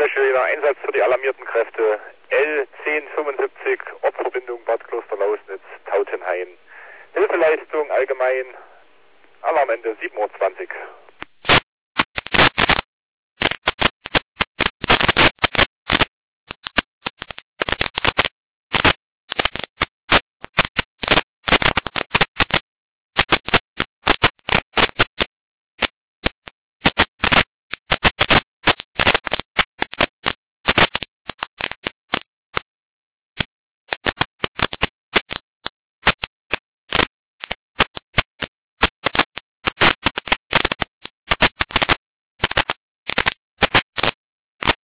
Schwerer Einsatz für die alarmierten Kräfte L1075, Ortsverbindung Bad Klosterlausnitz, Tautenhain. Hilfeleistung allgemein, Alarmende 7:20 Uhr.